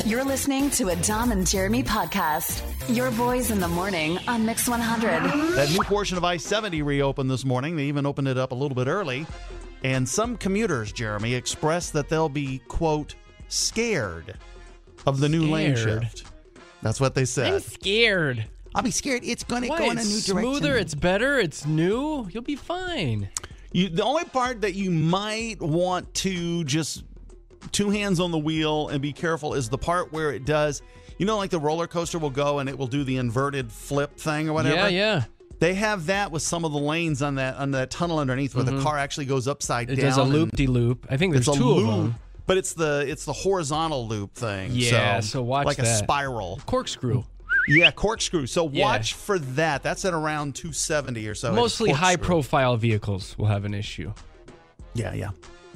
You're listening to a Dom and Jeremy podcast. Your boys in the morning on Mix 100. That new portion of I-70 reopened this morning. They even opened it up a little bit early. And some commuters, Jeremy, expressed that they'll be, quote, scared of the new lane shift. That's what they said. I'm scared. I'll be scared. It's going to go in a new direction. It's smoother, it's better, it's new. You'll be fine. The only part that you might want to just two hands on the wheel and be careful is the part where it does, like the roller coaster will go and it will do the inverted flip thing or whatever. Yeah. They have that with some of the lanes on that tunnel underneath where the car actually goes upside down. It does a loop-de-loop. I think there's it's a two loop, of them. But it's the horizontal loop thing. Yeah, so watch like that. Like a spiral. Corkscrew. Yeah, corkscrew. So watch for that. That's at around 270 or so. Mostly high-profile vehicles will have an issue. Yeah.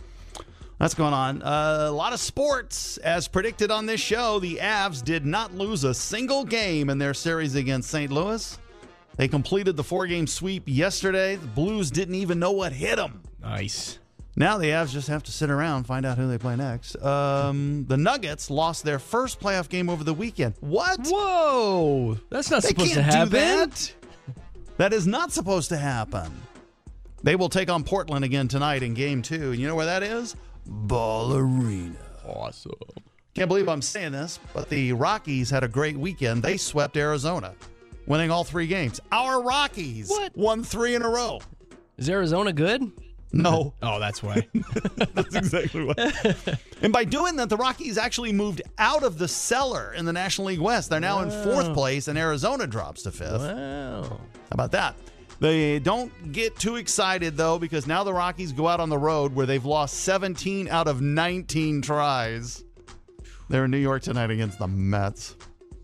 That's going on. A lot of sports. As predicted on this show, the Avs did not lose a single game in their series against St. Louis. They completed the 4-game sweep yesterday. The Blues didn't even know what hit them. Nice. Now the Avs just have to sit around and find out who they play next. The Nuggets lost their first playoff game over the weekend. What? Whoa. That's not supposed to They happen. can't do that. That is not supposed to happen. They will take on Portland again tonight in Game 2. And you know where that is? Ball Arena. Awesome. Can't believe I'm saying this, but the Rockies had a great weekend. They swept Arizona, winning all 3 games. Our Rockies won 3 in a row. Is Arizona good? No. Oh, that's why. That's exactly why. And by doing that, the Rockies actually moved out of the cellar in the National League West. They're now in 4th place, and Arizona drops to 5th. Wow. How about that? They don't get too excited, though, because now the Rockies go out on the road where they've lost 17 out of 19 tries. They're in New York tonight against the Mets.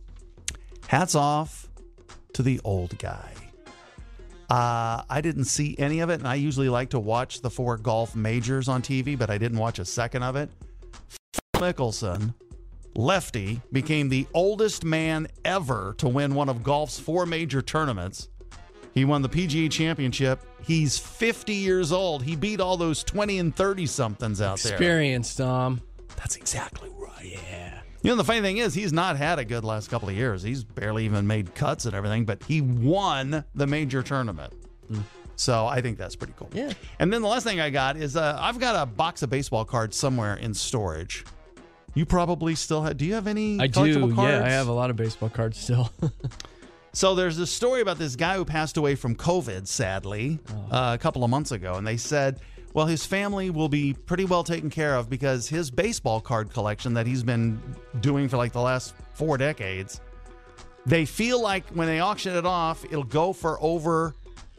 Hats off to the old guy. I didn't see any of it, and I usually like to watch the 4 golf majors on TV, but I didn't watch a second of it. Phil Mickelson, lefty, became the oldest man ever to win one of golf's 4 major tournaments. He won the PGA Championship. He's 50 years old. He beat all those 20 and 30-somethings out there. Experience, Tom. That's exactly right. Yeah. The funny thing is, he's not had a good last couple of years. He's barely even made cuts and everything, but he won the major tournament. So I think that's pretty cool. Yeah. And then the last thing I got is I've got a box of baseball cards somewhere in storage. You probably still have. Do you have any collectible cards? Yeah, I have a lot of baseball cards still. So there's a story about this guy who passed away from COVID, sadly, a couple of months ago. And they said, well, his family will be pretty well taken care of because his baseball card collection that he's been doing for like the last 4 decades, they feel like when they auction it off, it'll go for over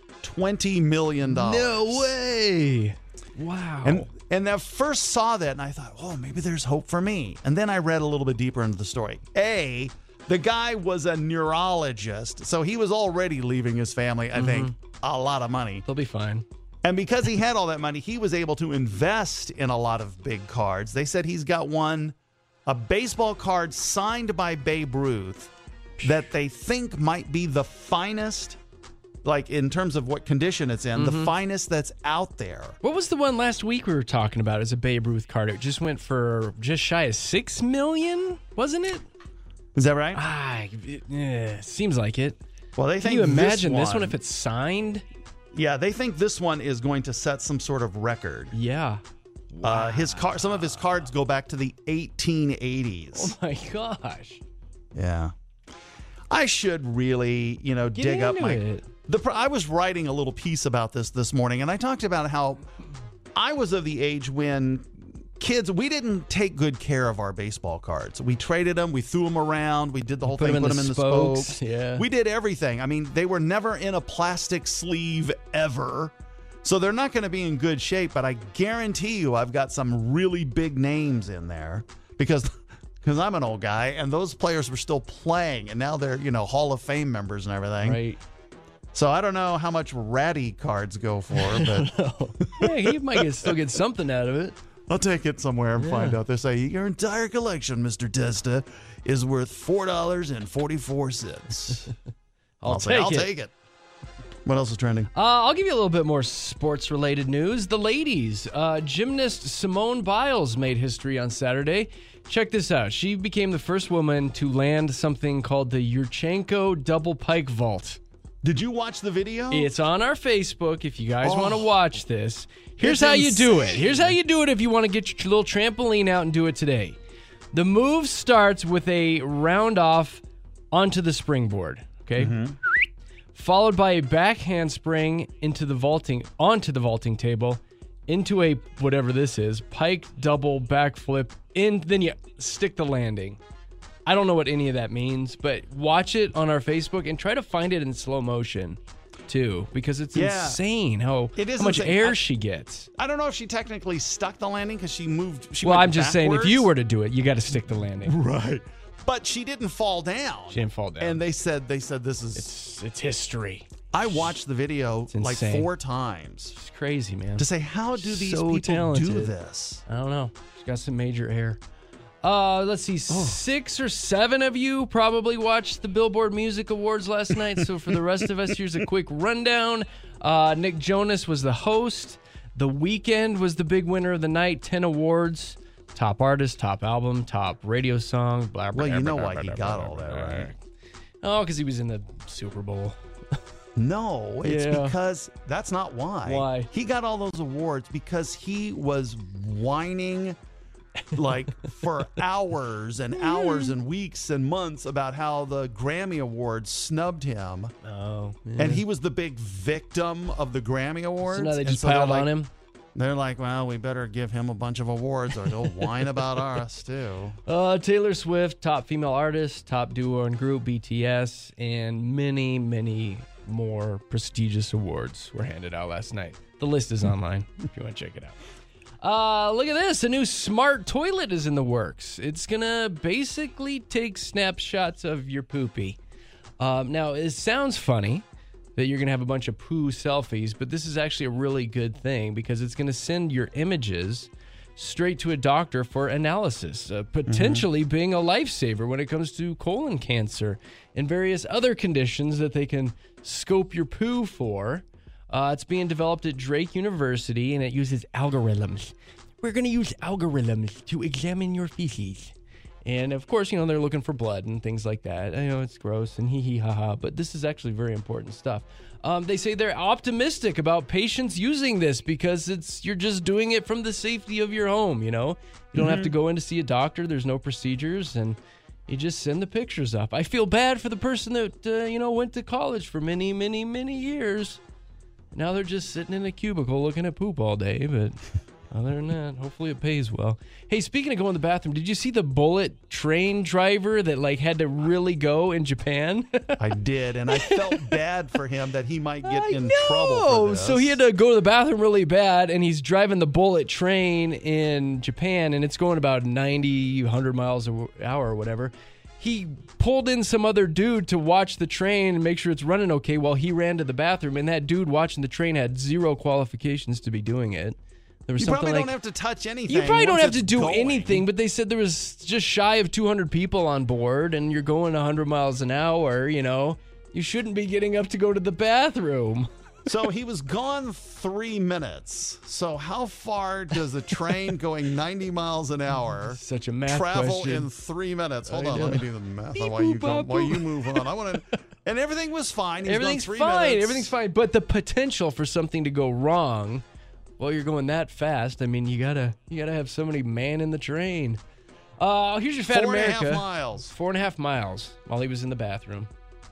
$20 million. No way. Wow. And I first saw that and I thought, oh, maybe there's hope for me. And then I read a little bit deeper into the story. The guy was a neurologist, so he was already leaving his family, I think, a lot of money. They'll be fine. And because he had all that money, he was able to invest in a lot of big cards. They said he's got a baseball card signed by Babe Ruth that they think might be the finest, like in terms of what condition it's in, the finest that's out there. What was the one last week we were talking about as a Babe Ruth card? It just went for just shy of $6 million, wasn't it? Is that right? Seems like it. Well, they think Can you imagine this one if it's signed? Yeah, they think this one is going to set some sort of record. Yeah. Wow. Some of his cards go back to the 1880s. Oh my gosh. Yeah. I should really, dig up my. I was writing a little piece about this morning, and I talked about how I was of the age when kids, we didn't take good care of our baseball cards. We traded them, we threw them around, we did the whole thing, put them in the spokes. Yeah. We did everything. I mean, they were never in a plastic sleeve ever. So they're not going to be in good shape, but I guarantee you I've got some really big names in there because I'm an old guy and those players were still playing and now they're, Hall of Fame members and everything. Right. So I don't know how much Ratty cards go for, but yeah, he might still get something out of it. I'll take it somewhere and find out. They say your entire collection, Mr. Testa, is worth $4.44. I'll take it. What else is trending? I'll give you a little bit more sports-related news. The ladies, gymnast Simone Biles made history on Saturday. Check this out. She became the first woman to land something called the Yurchenko double pike vault. Did you watch the video? It's on our Facebook if you guys want to watch this. Here's It's how you do it. insane. Here's how you do it if you want to get your little trampoline out and do it today. The move starts with a round off onto the springboard, okay? Followed by a back handspring onto the vaulting table, into a, whatever this is, pike double backflip, then you stick the landing. I don't know what any of that means, but watch it on our Facebook and try to find it in slow motion, too, because it's insane how much insane. air she gets. I don't know if she technically stuck the landing because she moved. Well, went I'm just saying, if backwards. you were to do it, you got to stick the landing. Right. But she didn't fall down. She didn't fall down. And they said this is. It's history. I watched the video like insane. 4 times It's crazy, man. to say, how do these So people talented. do this? I don't know. She's got some major hair. Let's see. 6 or 7 of you probably watched the Billboard Music Awards last night. So for the rest of us, here's a quick rundown. Nick Jonas was the host. The Weeknd was the big winner of the night. 10 awards. Top artist, top album, top radio song. Blah, blah, Well, you blah, know blah, why blah, he blah, got blah, all that, blah. right? Oh, because he was in the Super Bowl. No, it's Yeah. because that's not why. Why? He got all those awards because he was whining like for hours and hours and weeks and months about how the Grammy Awards snubbed him. Oh, And he was the big victim of the Grammy Awards. So now they And just they're piled like- on him. They're like, well, we better give him a bunch of awards or he'll whine about us too. Taylor Swift, top female artist, top duo and group, BTS, and many, many more prestigious awards were handed out last night. The list is online if you want to check it out. Look at this. A new smart toilet is in the works. It's going to basically take snapshots of your poopy. Now, it sounds funny that you're going to have a bunch of poo selfies, but this is actually a really good thing because it's going to send your images straight to a doctor for analysis, potentially being a lifesaver when it comes to colon cancer and various other conditions that they can scope your poo for. It's being developed at Drake University, and it uses algorithms. We're going to use algorithms to examine your feces. And, of course, they're looking for blood and things like that. I know it's gross and hee hee ha ha, but this is actually very important stuff. They say they're optimistic about patients using this because you're just doing it from the safety of your home, You don't have to go in to see a doctor. There's no procedures, and you just send the pictures up. I feel bad for the person that, went to college for many, many, many years. Now they're just sitting in a cubicle looking at poop all day, but... Other than that, hopefully it pays well. Hey, speaking of going to the bathroom, did you see the bullet train driver that had to really go in Japan? I did, and I felt bad for him that he might get in No! trouble for this. So he had to go to the bathroom really bad, and he's driving the bullet train in Japan, and it's going about 90, 100 miles an hour or whatever. He pulled in some other dude to watch the train and make sure it's running okay while he ran to the bathroom, and that dude watching the train had 0 qualifications to be doing it. There was You something probably like, don't have to touch anything. you probably don't once have to it's do going. anything, but they said there was just shy of 200 people on board, and you're going 100 miles an hour, You shouldn't be getting up to go to the bathroom. So he was gone 3 minutes. So how far does a train going 90 miles an hour Such a math travel question. in 3 minutes? Hold I on, know. let me do the math Beep, while you boop, go, bop, while boop. you move on. I want to, and everything was fine. He was Everything's gone 3 fine. minutes. Everything's fine. But the potential for something to go wrong while you're going that fast, I mean, you gotta have somebody manning the train. Here's your Fat 4.5 America. miles. 4.5 miles while he was in the bathroom.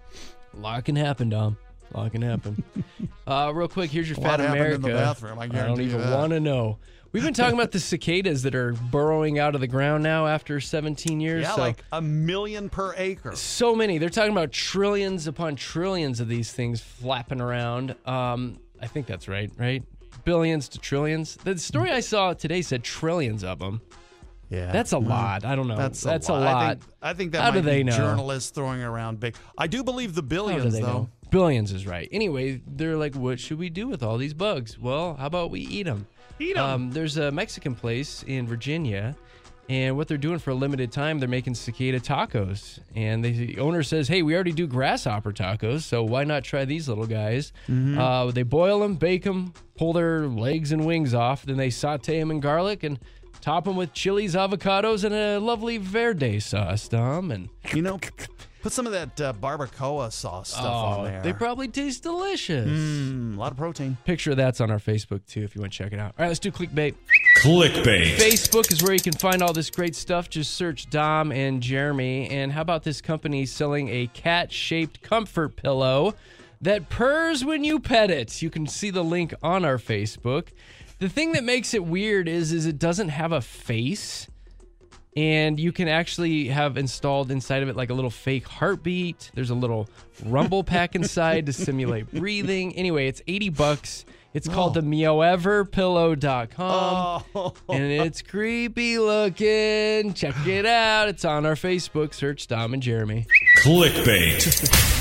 A lot can happen, Dom. A lot can happen. Real quick, here's your A Fat lot happened America. in the bathroom, I don't guarantee you even that. want to know. We've been talking about the cicadas that are burrowing out of the ground now after 17 years. Yeah, so like 1 million per acre. so many. They're talking about trillions upon trillions of these things flapping around. I think that's right? Billions to trillions. The story I saw today said trillions of them. Yeah, That's a lot. I don't know. That's a lot. I think that How do might they be know? journalists throwing around big. I do believe the How do billions, they though. know? Billions is right. Anyway, they're like, what should we do with all these bugs? Well, how about we eat them? Eat 'em. There's a Mexican place in Virginia, And what they're doing for a limited time, they're making cicada tacos. And the owner says, hey, we already do grasshopper tacos, so why not try these little guys? They boil them, bake them, pull their legs and wings off, then they saute them in garlic and top them with chilies, avocados, and a lovely verde sauce, Dom. And put some of that barbacoa sauce stuff on there. They probably taste delicious. A lot of protein. Picture of that's on our Facebook, too, if you want to check it out. All right, let's do clickbait. Clickbait. Facebook is where you can find all this great stuff. Just search Dom and Jeremy. And how about this company selling a cat-shaped comfort pillow that purrs when you pet it? You can see the link on our Facebook. The thing that makes it weird is it doesn't have a face. And you can actually have installed inside of it like a little fake heartbeat. There's a little rumble pack inside to simulate breathing. Anyway, it's $80. It's called the meoweverpillow.com. And it's creepy looking. Check it out. It's on our Facebook. Search Dom and Jeremy. Clickbait.